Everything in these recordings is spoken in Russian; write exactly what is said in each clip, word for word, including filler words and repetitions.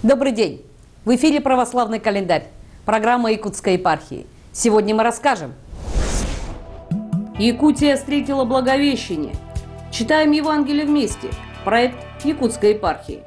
Добрый день! В эфире «Православный календарь», программа Якутской епархии. Сегодня мы расскажем. Якутия встретила Благовещение. Читаем Евангелие вместе. Проект Якутской епархии.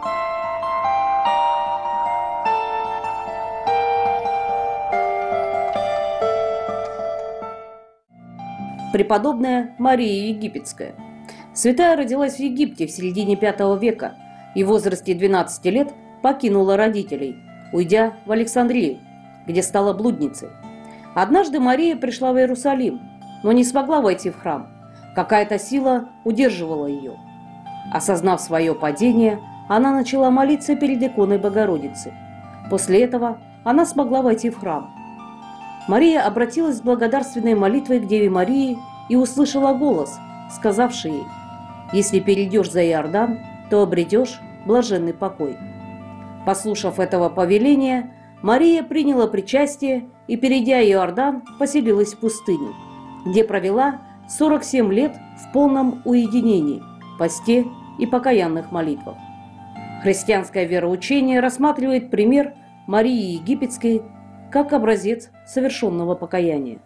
Преподобная Мария Египетская. Святая родилась в Египте в середине пятого века и в возрасте двенадцати лет покинула родителей, уйдя в Александрию, где стала блудницей. Однажды Мария пришла в Иерусалим, но не смогла войти в храм. Какая-то сила удерживала ее. Осознав свое падение, она начала молиться перед иконой Богородицы. После этого она смогла войти в храм. Мария обратилась с благодарственной молитвой к Деве Марии и услышала голос, сказавший ей: «Если перейдешь за Иордан, то обретешь блаженный покой». Послушав этого повеления, Мария приняла причастие и, перейдя Иордан, поселилась в пустыне, где провела сорок семь лет в полном уединении, посте и покаянных молитвах. Христианское вероучение рассматривает пример Марии Египетской как образец совершенного покаяния.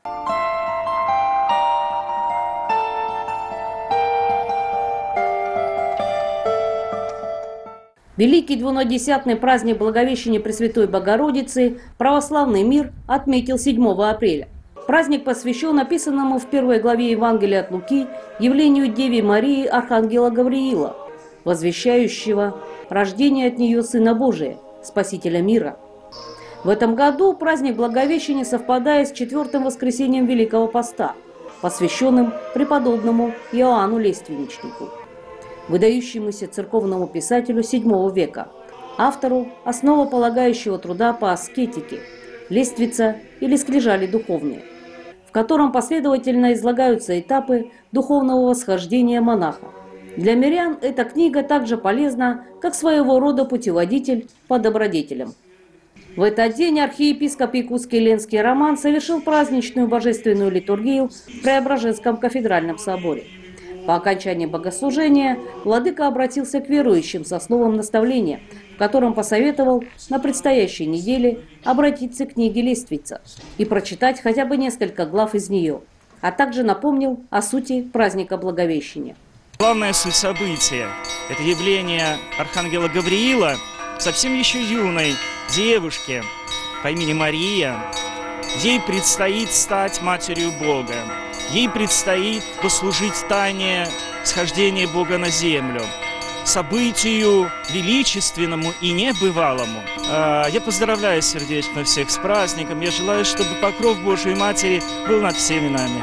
Великий двунадесятный праздник Благовещения Пресвятой Богородицы православный мир отметил седьмого апреля. Праздник посвящен описанному в первой главе Евангелия от Луки явлению Деве Марии архангела Гавриила, возвещающего рождение от нее Сына Божия, Спасителя мира. В этом году праздник Благовещения совпадает с четвертым воскресением Великого Поста, посвященным преподобному Иоанну Лиственничнику, выдающемуся церковному писателю седьмого века, автору основополагающего труда по аскетике «Лествица» или «Скрижали духовные», в котором последовательно излагаются этапы духовного восхождения монаха. Для мирян эта книга также полезна, как своего рода путеводитель по добродетелям. В этот день архиепископ Якутский Ленский Роман совершил праздничную божественную литургию в Преображенском кафедральном соборе. По окончании богослужения владыка обратился к верующим со словом наставления, в котором посоветовал на предстоящей неделе обратиться к книге «Лествица» и прочитать хотя бы несколько глав из нее, а также напомнил о сути праздника Благовещения. Главная суть события – это явление архангела Гавриила совсем еще юной девушке по имени Мария. Ей предстоит стать матерью Бога. Ей предстоит послужить тайне схождения Бога на землю, событию величественному и небывалому. Я поздравляю сердечно всех с праздником. Я желаю, чтобы покров Божией Матери был над всеми нами.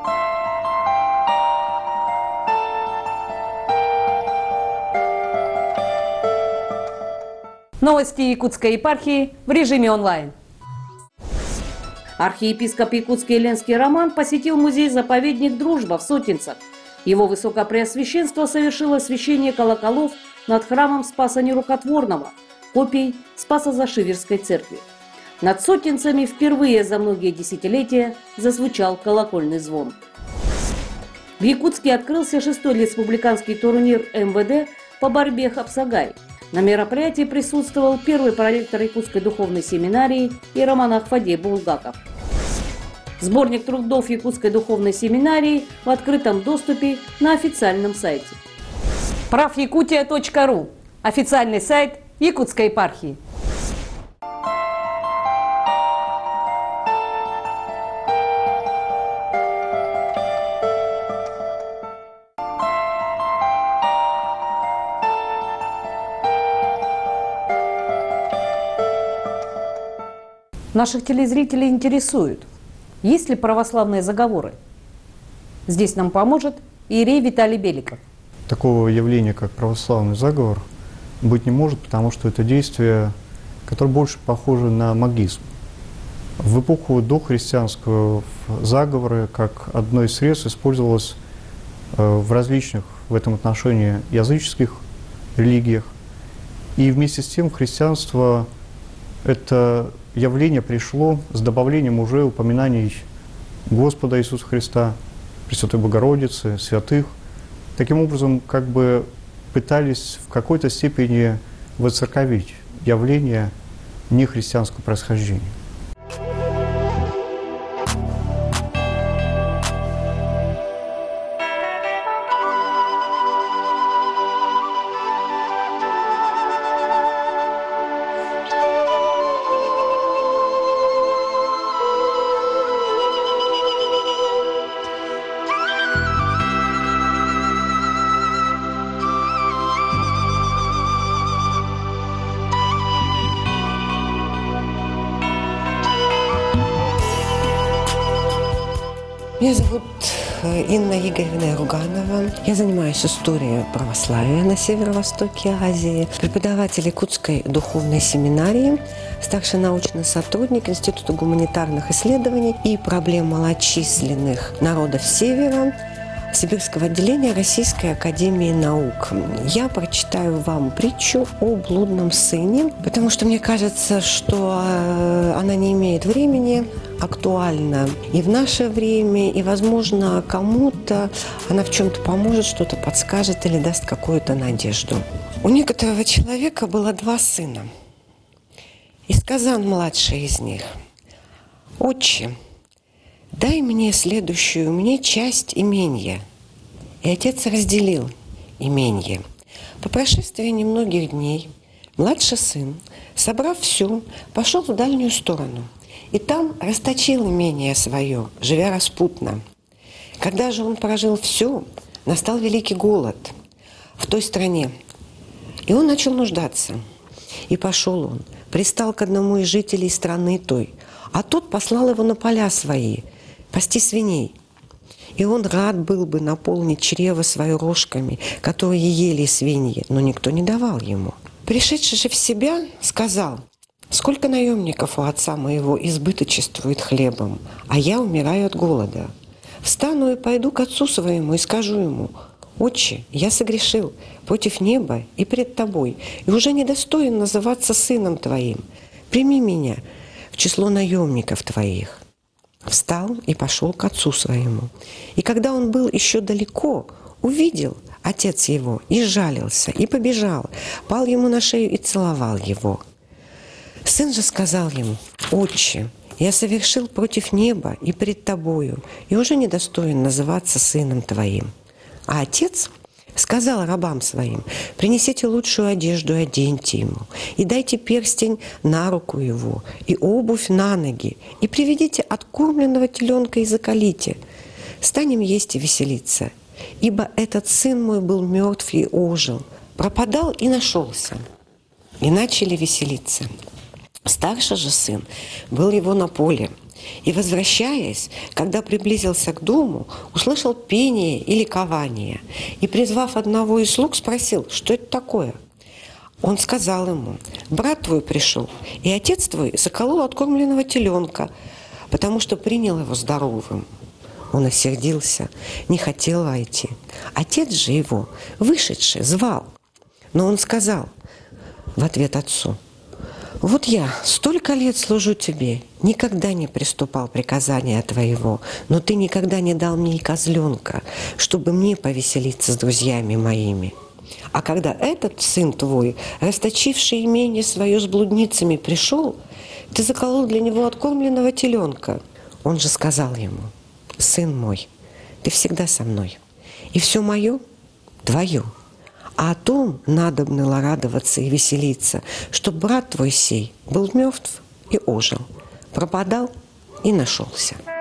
Новости Якутской епархии в режиме онлайн. Архиепископ Якутский Ленский Роман посетил музей-заповедник «Дружба» в Сотинцах. Его Высокопреосвященство совершило освящение колоколов над храмом Спаса Нерукотворного, копией Спасо-Зашиверской церкви. Над Сотинцами впервые за многие десятилетия зазвучал колокольный звон. В Якутске открылся шестой республиканский турнир эм вэ дэ по борьбе «Хапсагай». На мероприятии присутствовал первый проректор Якутской духовной семинарии иеромонах Фадей Булгаков. Сборник трудов Якутской духовной семинарии в открытом доступе на официальном сайте. прав якутия точка ру – официальный сайт Якутской епархии. Наших телезрителей интересует, есть ли православные заговоры. Здесь нам поможет иерей Виталий Беликов. Такого явления, как православный заговор, быть не может, потому что это действие, которое больше похоже на магизм. В эпоху дохристианского заговора как одно из средств использовалось в различных в этом отношении языческих религиях. И вместе с тем христианство это явление пришло с добавлением уже упоминаний Господа Иисуса Христа, Пресвятой Богородицы, святых. Таким образом, как бы пытались в какой-то степени воцерковить явление нехристианского происхождения. Меня зовут Инна Игоревна Руганова. Я занимаюсь историей православия на северо-востоке Азии. Преподаватель Якутской духовной семинарии, старший научный сотрудник Института гуманитарных исследований и проблем малочисленных народов Севера Сибирского отделения Российской академии наук. Я прочитаю вам притчу о блудном сыне, потому что мне кажется, что она не имеет времени, актуальна и в наше время, и, возможно, кому-то она в чем-то поможет, что-то подскажет или даст какую-то надежду. У некоторого человека было два сына. И сказал младший из них: «Отче, дай мне следующую мне часть имения». И отец разделил имение. По прошествии немногих дней младший сын, собрав все, пошел в дальнюю сторону. И там расточил имение свое, живя распутно. Когда же он прожил все, настал великий голод в той стране. И он начал нуждаться. И пошел он, пристал к одному из жителей страны той, а тот послал его на поля свои пасти свиней. И он рад был бы наполнить чрево свое рожками, которые ели свиньи, но никто не давал ему. Пришедший же в себя, сказал: «Сколько наемников у отца моего избыточествует хлебом, а я умираю от голода. Встану и пойду к отцу своему и скажу ему: Отче, я согрешил против неба и пред тобой, и уже недостоин называться сыном твоим. Прими меня в число наемников твоих». Встал и пошел к отцу своему. И когда он был еще далеко, увидел отец его и сжалился, и побежал, пал ему на шею и целовал его. Сын же сказал ему: «Отче, я совершил против неба и пред тобою, и уже недостоин называться сыном твоим». А отец сказал рабам своим: «Принесите лучшую одежду и оденьте ему, и дайте перстень на руку его, и обувь на ноги, и приведите откормленного теленка и заколите. Станем есть и веселиться, ибо этот сын мой был мертв и ожил, пропадал и нашелся». И начали веселиться. Старший же сын был его на поле, и, возвращаясь, когда приблизился к дому, услышал пение и ликование, и, призвав одного из слуг, спросил: «Что это такое?» Он сказал ему: «Брат твой пришел, и отец твой заколол откормленного теленка, потому что принял его здоровым». Он осердился, не хотел войти. Отец же его, вышедший, звал, но он сказал в ответ отцу: «Вот я столько лет служу тебе, никогда не приступал приказания твоего, но ты никогда не дал мне и козленка, чтобы мне повеселиться с друзьями моими. А когда этот сын твой, расточивший имение свое с блудницами, пришел, ты заколол для него откормленного теленка». Он же сказал ему: «Сын мой, ты всегда со мной, и все мое твое. А о том надобно было радоваться и веселиться, что брат твой сей был мертв и ожил, пропадал и нашелся».